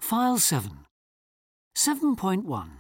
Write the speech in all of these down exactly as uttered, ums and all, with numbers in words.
File seven. seven point one.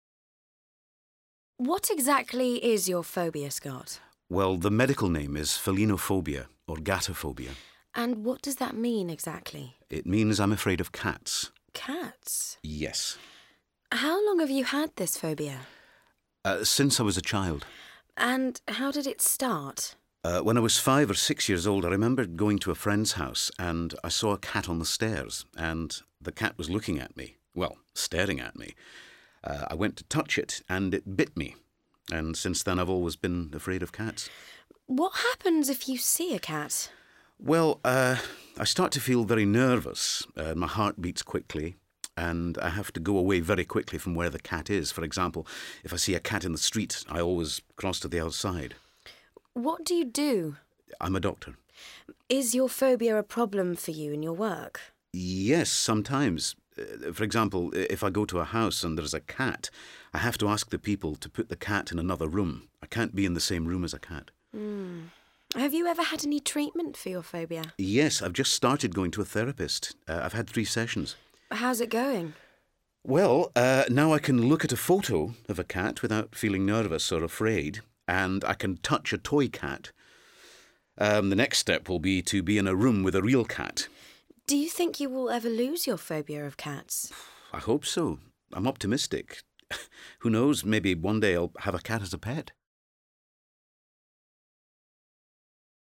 What exactly is your phobia, Scott? Well, the medical name is felinophobia, or gatophobia. And what does that mean exactly? It means I'm afraid of cats. Cats? Yes. How long have you had this phobia? Uh, since I was a child. And how did it start? Uh, when I was five or six years old, I remember going to a friend's house and I saw a cat on the stairs, and the cat was looking at me. Well, staring at me. Uh, I went to touch it and it bit me. And since then I've always been afraid of cats. What happens if you see a cat? Well, uh, I start to feel very nervous. Uh, my heart beats quickly and I have to go away very quickly from where the cat is. For example, if I see a cat in the street, I always cross to the outside. What do you do? I'm a doctor. Is your phobia a problem for you in your work? Yes, sometimes. Uh, for example, if I go to a house and there's a cat, I have to ask the people to put the cat in another room. I can't be in the same room as a cat. Mm. Have you ever had any treatment for your phobia? Yes, I've just started going to a therapist. Uh, I've had three sessions. How's it going? Well, uh, now I can look at a photo of a cat without feeling nervous or afraid, and I can touch a toy cat. Um, the next step will be to be in a room with a real cat. Do you think you will ever lose your phobia of cats? I hope so. I'm optimistic. Who knows, maybe one day I'll have a cat as a pet.